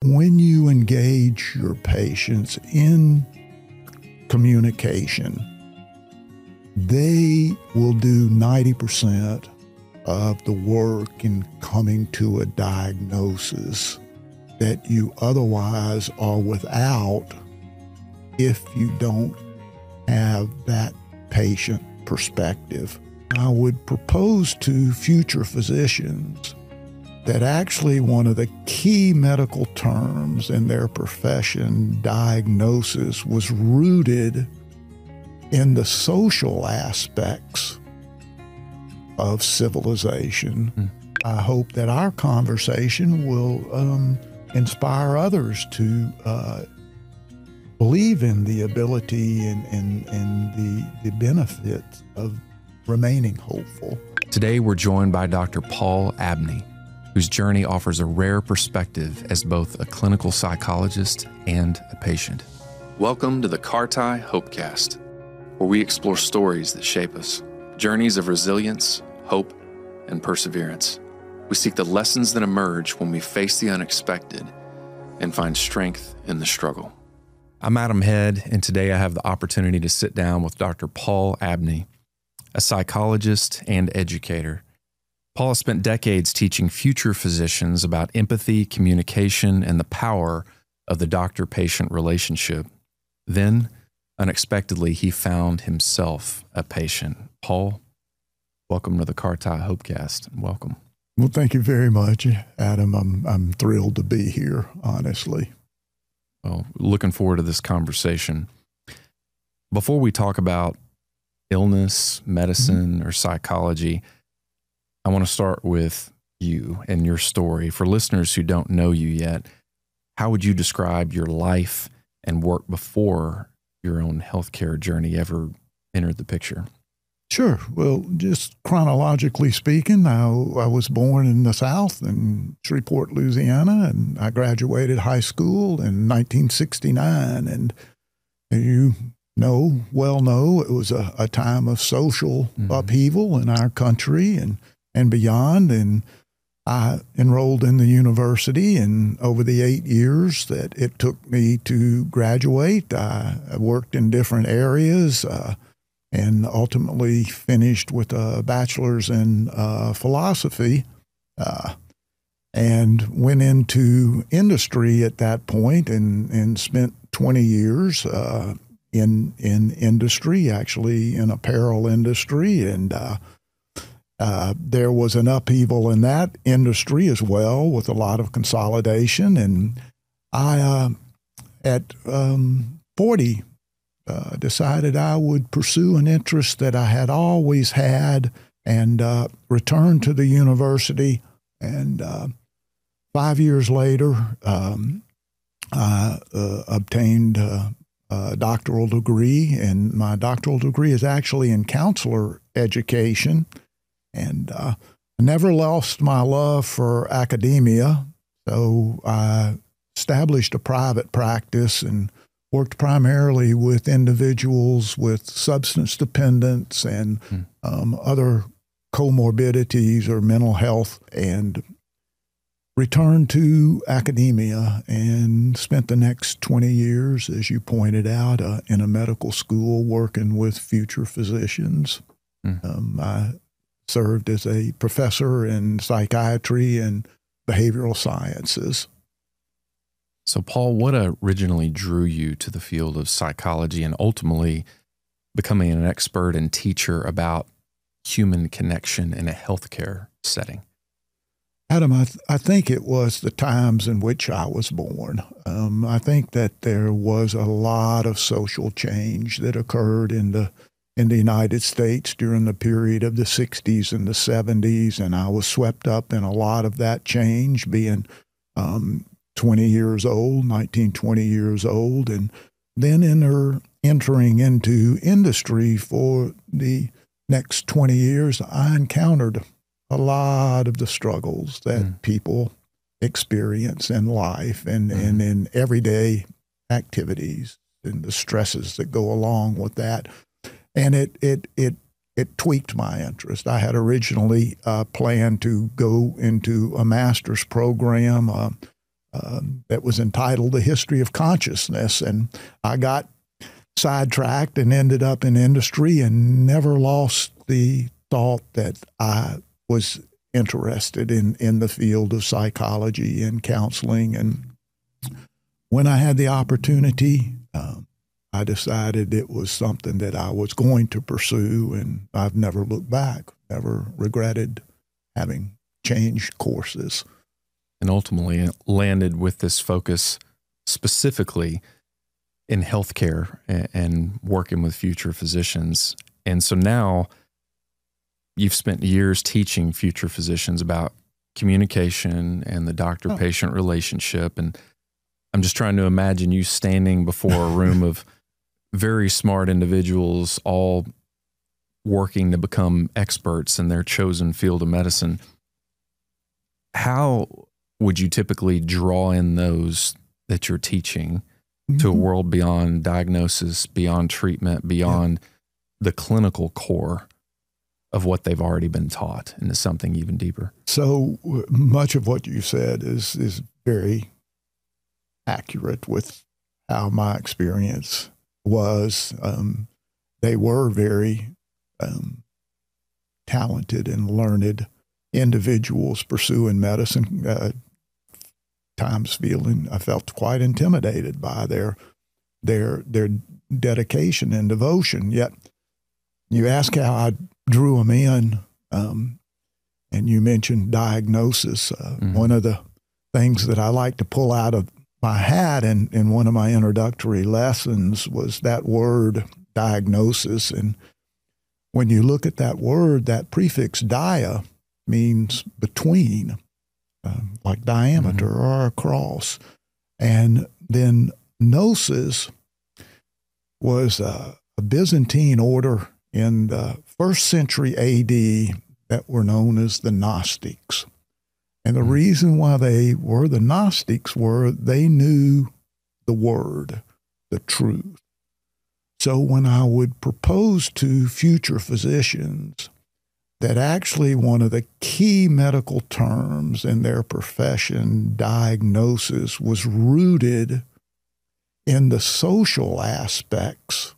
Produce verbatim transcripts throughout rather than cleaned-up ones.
when you engage your patients in communication, they will do ninety percent of the work in coming to a diagnosis that you otherwise are without if you don't have that patient perspective. I would propose to future physicians that actually one of the key medical terms in their profession, diagnosis, was rooted in the social aspects of civilization. Mm. I hope that our conversation will um, inspire others to uh, believe in the ability and, and, and the, the benefits of remaining hopeful. Today, we're joined by Doctor Paul Abney, whose journey offers a rare perspective as both a clinical psychologist and a patient. Welcome to the Carti Hopecast, where we explore stories that shape us, journeys of resilience, hope, and perseverance. We seek the lessons that emerge when we face the unexpected and find strength in the struggle. I'm Adam Head, and today I have the opportunity to sit down with Doctor Paul Abney, a psychologist and educator. Paul has spent decades teaching future physicians about empathy, communication, and the power of the doctor-patient relationship. Then, unexpectedly, he found himself a patient. Paul, welcome to the Carti Hopecast. Welcome. Well, thank you very much, Adam. I'm I'm thrilled to be here, honestly. Well, looking forward to this conversation. Before we talk about illness, medicine, mm-hmm. or psychology, I want to start with you and your story. For listeners who don't know you yet, how would you describe your life and work before your own healthcare journey ever entered the picture? Sure. Well, just chronologically speaking, I, I was born in the South in Shreveport, Louisiana, and I graduated high school in nineteen sixty-nine. And you know, well know, it was a, a time of social mm-hmm. upheaval in our country and, and beyond. And I enrolled in the university, and over the eight years that it took me to graduate, I, I worked in different areas, uh, and ultimately finished with a bachelor's in uh, philosophy, uh, and went into industry at that point and, and spent twenty years uh, in in industry, actually in apparel industry. And uh, uh, there was an upheaval in that industry as well, with a lot of consolidation. And I, uh, at um, forty, Uh, decided I would pursue an interest that I had always had, and uh, returned to the university. And uh, five years later, um, I uh, obtained uh, a doctoral degree, and my doctoral degree is actually in counselor education. And uh, I never lost my love for academia, so I established a private practice and worked primarily with individuals with substance dependence and hmm. um, other comorbidities or mental health, and returned to academia and spent the next twenty years, as you pointed out, uh, in a medical school working with future physicians. Hmm. Um, I served as a professor in psychiatry and behavioral sciences. So, Paul, what originally drew you to the field of psychology and ultimately becoming an expert and teacher about human connection in a healthcare setting? Adam, I, th- I think it was the times in which I was born. Um, I think that there was a lot of social change that occurred in the in the United States during the period of the sixties and the seventies, and I was swept up in a lot of that change, being um, twenty years old, nineteen, twenty years old, and then enter, entering into industry for the next twenty years, I encountered a lot of the struggles that mm. people experience in life and, mm. and in everyday activities and the stresses that go along with that. And it it it it tweaked my interest. I had originally uh, planned to go into a master's program, uh, um, that was entitled The History of Consciousness. And I got sidetracked and ended up in industry and never lost the thought that I was interested in, in the field of psychology and counseling. And when I had the opportunity, um, I decided it was something that I was going to pursue, and I've never looked back, never regretted having changed courses. And ultimately landed with this focus specifically in healthcare and, and working with future physicians. And so now you've spent years teaching future physicians about communication and the doctor-patient oh. relationship. And I'm just trying to imagine you standing before a room of very smart individuals, all working to become experts in their chosen field of medicine. How would you typically draw in those that you're teaching mm-hmm. to a world beyond diagnosis, beyond treatment, beyond yeah. the clinical core of what they've already been taught into something even deeper? So much of what you said is is very accurate with how my experience was. Um, they were very um, talented and learned individuals pursuing medicine, uh, times feeling, I felt quite intimidated by their, their, their dedication and devotion. Yet you ask how I drew them in, um, and you mentioned diagnosis. Uh, mm-hmm. One of the things that I like to pull out of my hat in, in one of my introductory lessons was that word diagnosis. And when you look at that word, that prefix dia means between, uh, like diameter mm-hmm. or across. And then gnosis was a, a Byzantine order in the first century A D that were known as the Gnostics. And the reason why they were the Gnostics were they knew the word, the truth. So when I would propose to future physicians that actually one of the key medical terms in their profession, diagnosis, was rooted in the social aspects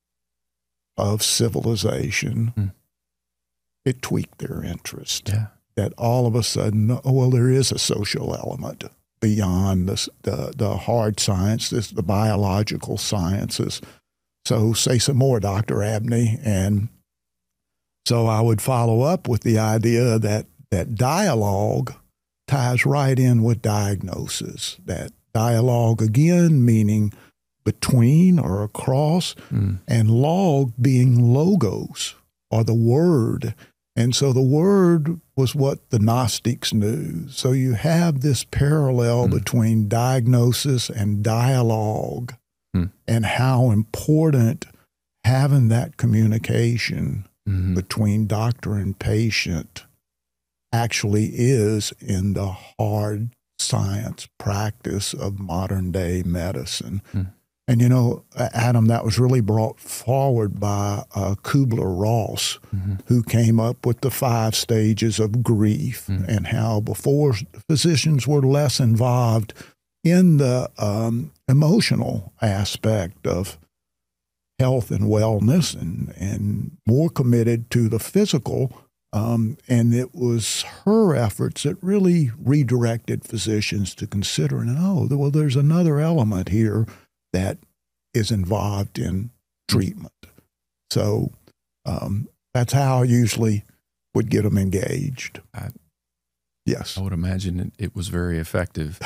of civilization, mm. it tweaked their interest. Yeah. That all of a sudden, oh, well, there is a social element beyond the, the, the hard sciences, the biological sciences. So say some more, Doctor Abney. And so I would follow up with the idea that, that dialogue ties right in with diagnosis. That dialogue, again, meaning between or across, mm. and log being logos, or the word. And so the word was what the Gnostics knew. So you have this parallel mm. between diagnosis and dialogue, mm. and how important having that communication mm-hmm. between doctor and patient actually is in the hard science practice of modern day medicine. Mm. And, you know, Adam, that was really brought forward by uh, Kubler-Ross, mm-hmm. who came up with the five stages of grief, mm-hmm. and how before physicians were less involved in the um, emotional aspect of health and wellness, and, and more committed to the physical. Um, and it was her efforts that really redirected physicians to consider, and oh, well, there's another element here that is involved in treatment. So um, that's how I usually would get them engaged. I, yes. I would imagine it, it was very effective.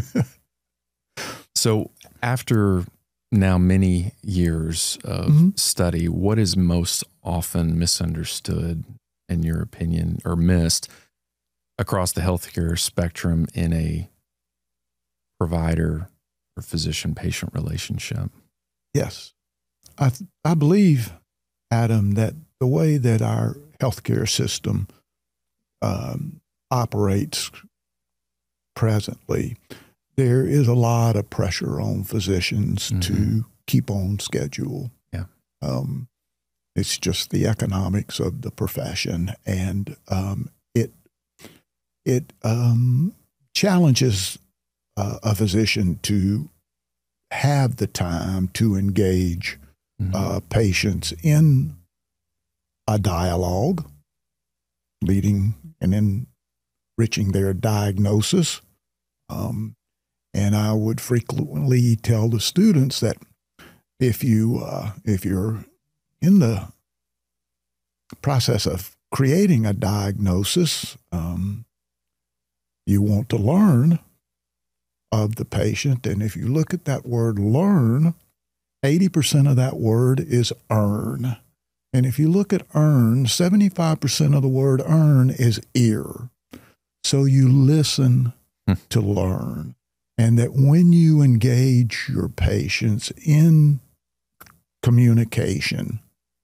So after now many years of mm-hmm. study, what is most often misunderstood, in your opinion, or missed across the healthcare spectrum in a provider or physician-patient relationship? Yes. I, th- I believe, Adam, that the way that our healthcare system um, operates presently, there is a lot of pressure on physicians mm-hmm. to keep on schedule. Yeah. Um, it's just the economics of the profession, and um, it it um, challenges uh, a physician to have the time to engage mm-hmm. uh, patients in a dialogue, leading and enriching their diagnosis. Um, and I would frequently tell the students that if you uh, if you're in the process of creating a diagnosis, um, you want to learn of the patient. And if you look at that word learn, eighty percent of that word is earn. And if you look at earn, seventy-five percent of the word earn is ear. So you listen hmm. to learn. And that when you engage your patients in communication,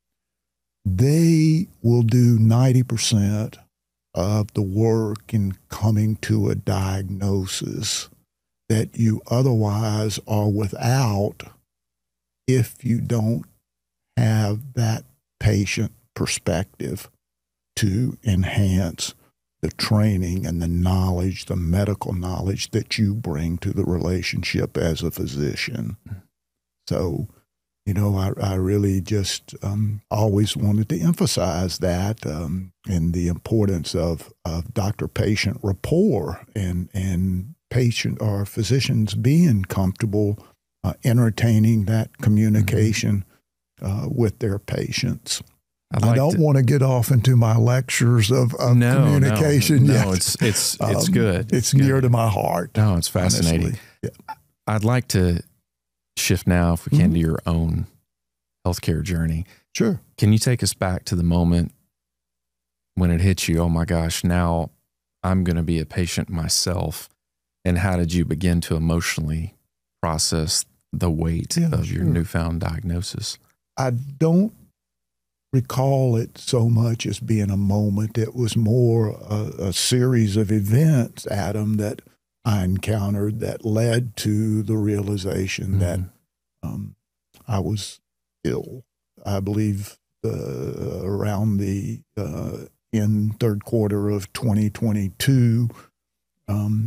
they will do ninety percent of the work in coming to a diagnosis that you otherwise are without if you don't have that patient perspective to enhance the training and the knowledge, the medical knowledge that you bring to the relationship as a physician. So, you know, I, I really just um, always wanted to emphasize that um, and the importance of, of doctor-patient rapport and, and patient or physicians being comfortable uh, entertaining that communication mm-hmm. uh, with their patients. Like I don't to, want to get off into my lectures of, of no, communication no, yet. No, it's it's it's um, good. It's good. near to my heart. No, it's fascinating. Yeah. I'd like to shift now, if we can, mm-hmm. to your own healthcare journey. Sure. Can you take us back to the moment when it hit you, oh my gosh, now I'm going to be a patient myself? And how did you begin to emotionally process the weight yeah, of sure. your newfound diagnosis? I don't recall it so much as being a moment. It was more a, a series of events, Adam, that I encountered that led to the realization mm-hmm. that um, I was ill. I believe uh, around the uh, in third quarter of twenty twenty-two, um,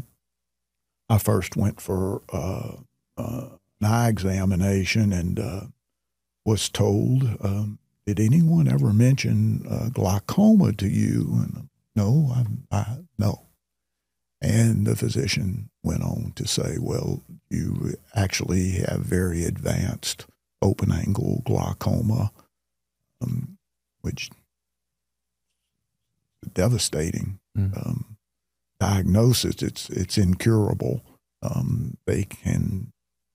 I first went for uh, uh, an eye examination and uh, was told, um, did anyone ever mention uh, glaucoma to you? And no, I, I, no. And the physician went on to say, well, you actually have very advanced open-angle glaucoma, um, which is devastating. Mm. Um, diagnosis, it's it's incurable. Um, they can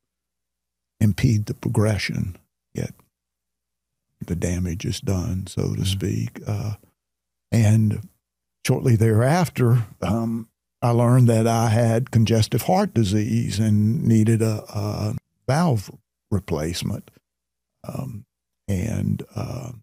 impede the progression, yet the damage is done, so to mm. speak. Uh, and shortly thereafter, um, I learned that I had congestive heart disease and needed a, a valve replacement. Um, and uh,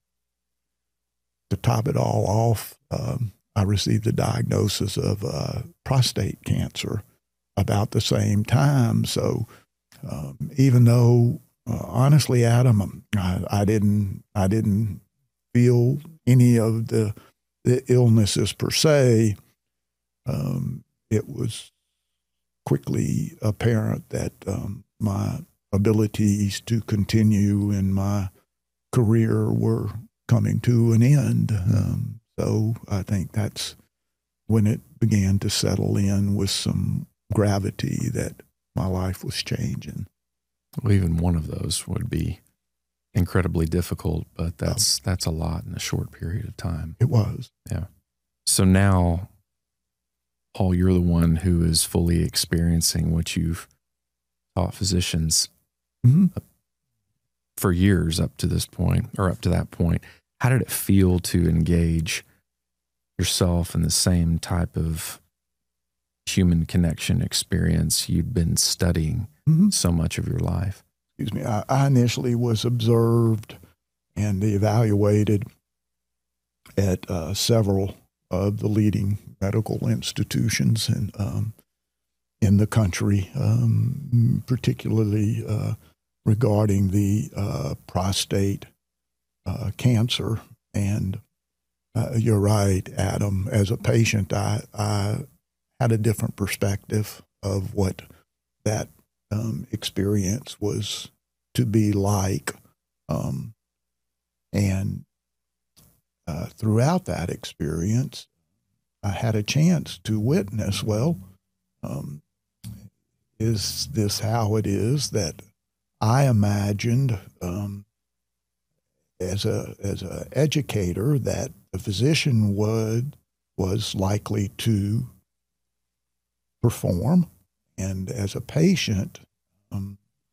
to top it all off, um, I received the diagnosis of uh, prostate cancer about the same time. So um, even though, uh, honestly, Adam, I, I didn't, I didn't feel any of the, the illnesses per se, um, it was quickly apparent that um, my abilities to continue in my career were coming to an end. Um, so I think that's when it began to settle in with some gravity that my life was changing. Well, even one of those would be incredibly difficult, but that's, um, that's a lot in a short period of time. It was. Yeah. So now, Paul, you're the one who is fully experiencing what you've taught physicians mm-hmm. for years up to this point, or up to that point. How did it feel to engage yourself in the same type of human connection experience you'd been studying mm-hmm. so much of your life? Excuse me. I, I initially was observed and evaluated at uh, several of the leading medical institutions in, um, in the country, um, particularly uh, regarding the uh, prostate uh, cancer. And uh, you're right, Adam, as a patient, I, I had a different perspective of what that um, experience was to be like. Um, and uh, throughout that experience, I had a chance to witness, well, um, is this how it is that I imagined um, as a as a educator that the physician would was likely to perform, and as a patient, um,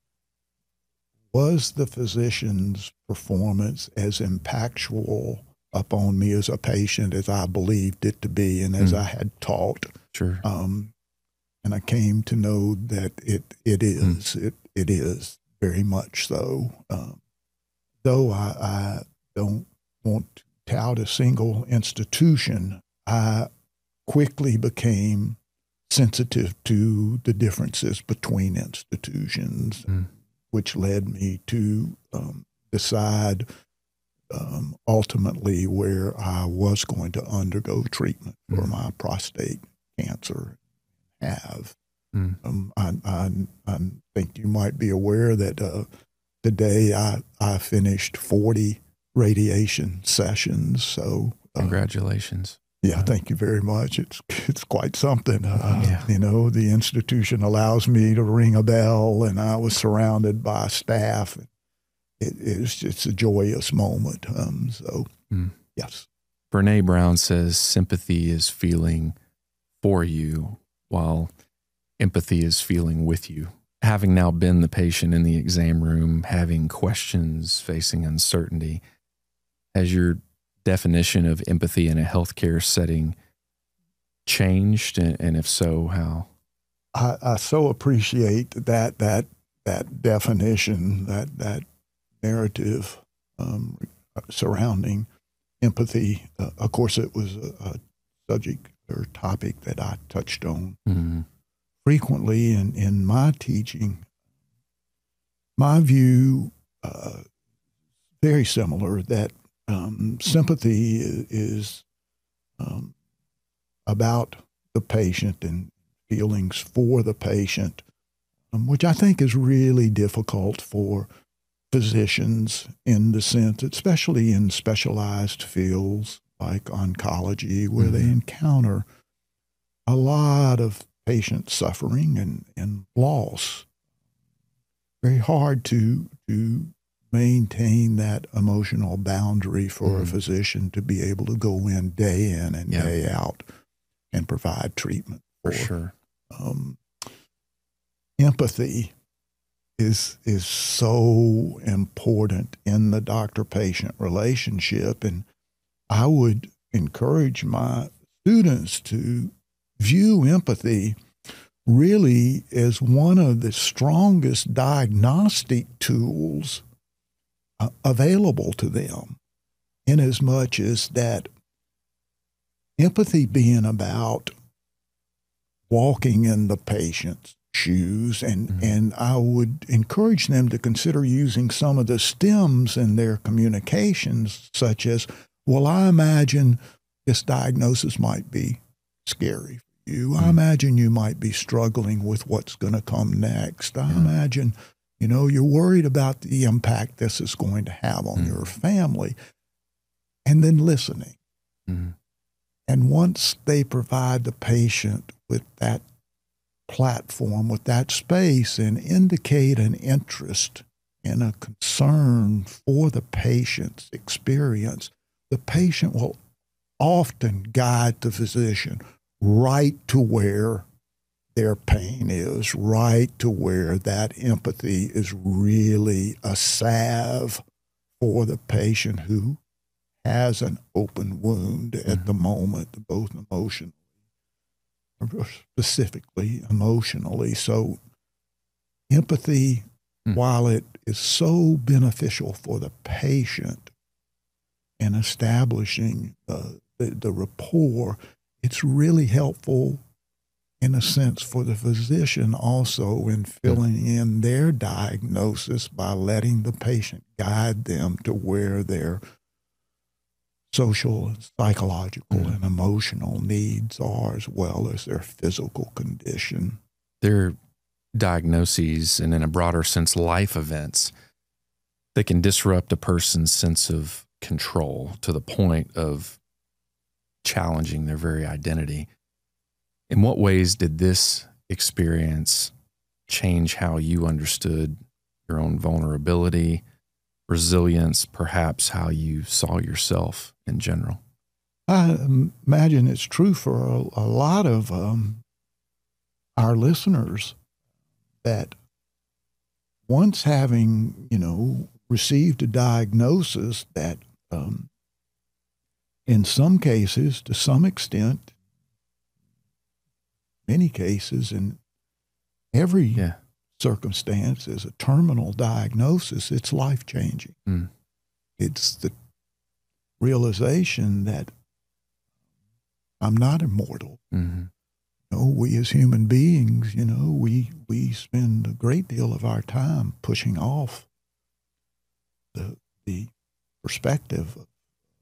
was the physician's performance as impactful upon me as a patient as I believed it to be and as mm. I had taught. Sure. Um, and I came to know that it it is. Mm. It it is very much so. Um, though I, I don't want to tout a single institution, I quickly became sensitive to the differences between institutions, mm. which led me to um, decide um, ultimately where I was going to undergo treatment mm. for my prostate cancer. Have. Mm. Um, I, I, I think you might be aware that uh, today I, I finished forty radiation sessions. So uh, congratulations. Yeah, thank you very much. It's it's quite something. Uh, yeah. You know, the institution allows me to ring a bell, and I was surrounded by staff. It, it's it's a joyous moment. Um, so, mm. yes. Brene Brown says sympathy is feeling for you, while empathy is feeling with you. Having now been the patient in the exam room, having questions, facing uncertainty, has your definition of empathy in a healthcare setting changed? And if so, how? I, I so appreciate that that that definition, that that narrative um, surrounding empathy. Uh, of course, it was a, a subject or topic that I touched on mm-hmm. frequently in, in my teaching. My view, uh, very similar, that um, sympathy is, is um, about the patient and feelings for the patient, um, which I think is really difficult for physicians in the sense, especially in specialized fields like oncology, where mm-hmm. they encounter a lot of patient suffering and, and loss. Very hard to to maintain that emotional boundary for mm-hmm. a physician to be able to go in day in and yeah. day out and provide treatment. For, for sure. Um, empathy is is so important in the doctor-patient relationship, and I would encourage my students to view empathy really as one of the strongest diagnostic tools uh, available to them, in as much as that empathy being about walking in the patient's shoes, and, mm-hmm. and I would encourage them to consider using some of the stems in their communications, such as, well, I imagine this diagnosis might be scary for you. Mm-hmm. I imagine you might be struggling with what's going to come next. I yeah. imagine, you know, you're worried about the impact this is going to have on mm-hmm. your family. And then listening. Mm-hmm. And once they provide the patient with that platform, with that space, and indicate an interest and a concern for the patient's experience, the patient will often guide the physician right to where their pain is, right to where that empathy is really a salve for the patient who has an open wound mm-hmm. at the moment, both emotionally, specifically emotionally. So empathy, mm. while it is so beneficial for the patient in establishing uh, the, the rapport, it's really helpful in a sense for the physician also in filling mm. in their diagnosis by letting the patient guide them to where their social, and psychological, mm. and emotional needs are, as well as their physical condition. There diagnoses and, in a broader sense, life events that can disrupt a person's sense of control to the point of challenging their very identity. In what ways did this experience change how you understood your own vulnerability, resilience, perhaps how you saw yourself in general? I imagine it's true for a, a lot of um, our listeners that once having, you know, received a diagnosis that um, in some cases, to some extent, many cases, in every yeah. circumstance is a terminal diagnosis, it's life-changing. Mm. It's the realization that I'm not immortal. Mm-hmm. You know, we as human beings, you know, we we spend a great deal of our time pushing off the the perspective of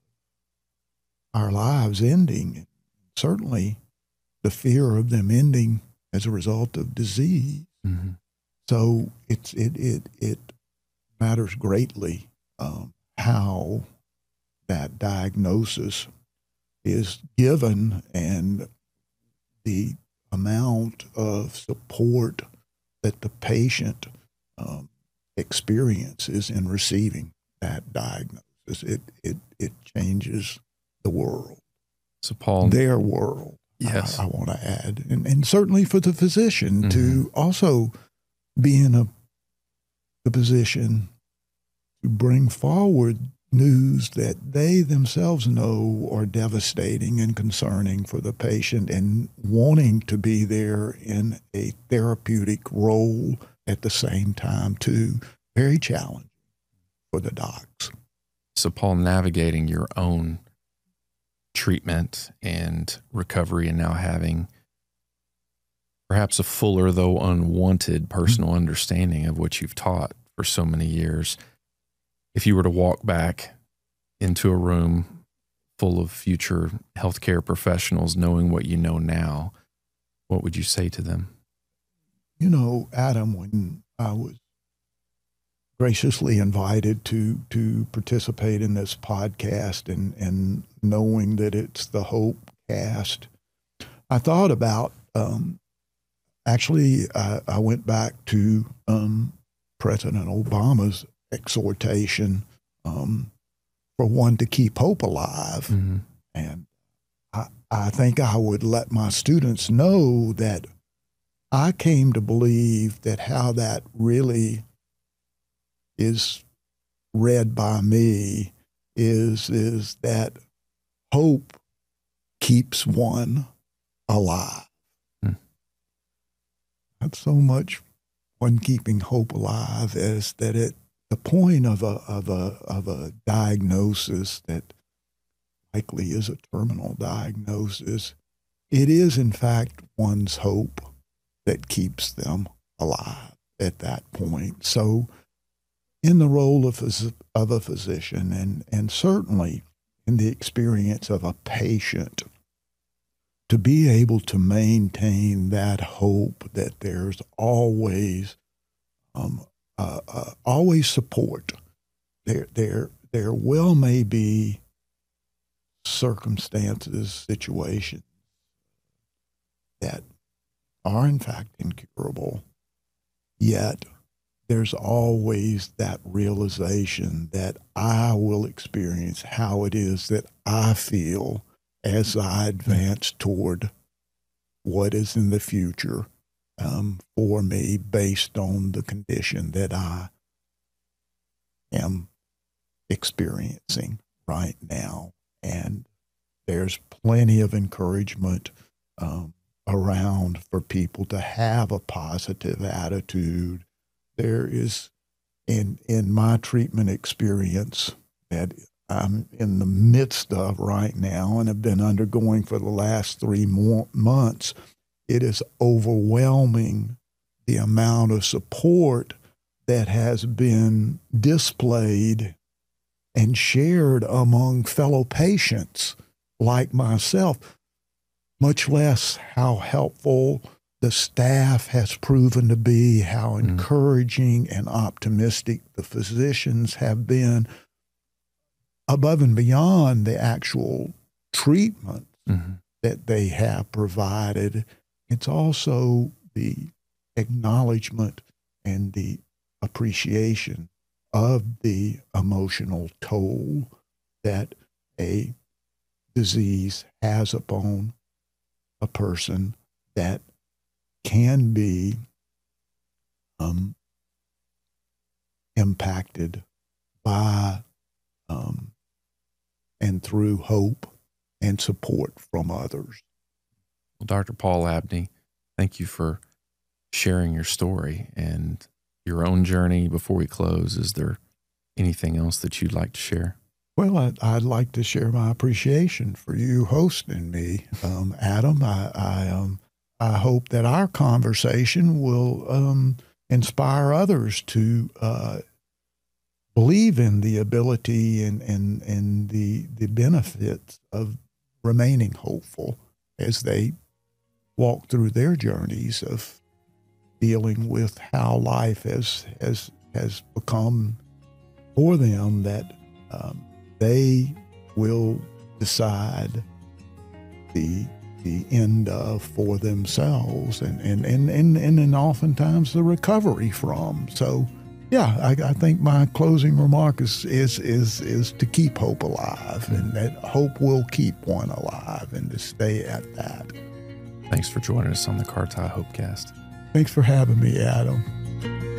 our lives ending, certainly the fear of them ending as a result of disease. Mm-hmm. So it's it it it matters greatly um, how that diagnosis is given and the amount of support that the patient um, experiences in receiving that diagnosis. It it it changes the world. So Paul, their world. Yes, I, I want to add, and and certainly for the physician mm-hmm. to also be in a the position to bring forward news that they themselves know are devastating and concerning for the patient, and wanting to be there in a therapeutic role at the same time too. Very challenging for the docs. So Paul, navigating your own treatment and recovery, and now having perhaps a fuller, though unwanted, personal mm-hmm. understanding of what you've taught for so many years. If you were to walk back into a room full of future healthcare professionals, knowing what you know now, what would you say to them? You know, Adam, when I was graciously invited to to participate in this podcast, and, and knowing that it's the Hope Cast, I thought about, um, actually, I, I went back to um, President Obama's exhortation um, for one to keep hope alive. Mm-hmm. And I, I think I would let my students know that I came to believe that how that really is read by me is, is that hope keeps one alive. Mm. Not so much one keeping hope alive as that it the point of a of a of a diagnosis that likely is a terminal diagnosis, it is in fact one's hope that keeps them alive at that point. So in the role of, of a physician, and, and certainly in the experience of a patient, to be able to maintain that hope that there's always um, uh, uh, always support. There, there, there well may be circumstances, situations that are in fact incurable, yet there's always that realization that I will experience how it is that I feel as I advance toward what is in the future um, for me based on the condition that I am experiencing right now. And there's plenty of encouragement um, around for people to have a positive attitude. There is, in in my treatment experience that I'm in the midst of right now and have been undergoing for the last three more months, it is overwhelming the amount of support that has been displayed and shared among fellow patients like myself, much less how helpful the staff has proven to be, how encouraging and optimistic the physicians have been above and beyond the actual treatment mm-hmm. that they have provided. It's also the acknowledgement and the appreciation of the emotional toll that a disease has upon a person that can be um, impacted by um, and through hope and support from others. Well, Doctor Paul Abney, thank you for sharing your story and your own journey. Before we close, is there anything else that you'd like to share? Well, I'd, I'd like to share my appreciation for you hosting me, um, Adam. I, I, um, I hope that our conversation will um, inspire others to uh, believe in the ability and, and, and the, the benefits of remaining hopeful as they walk through their journeys of dealing with how life has has has become for them, that um, they will decide the the end of for themselves, and and and and, and, and oftentimes the recovery from. So yeah, I, I think my closing remark is is is is to keep hope alive, and that hope will keep one alive, and to stay at that. Thanks for joining us on the Carti Hopecast. Thanks for having me, Adam.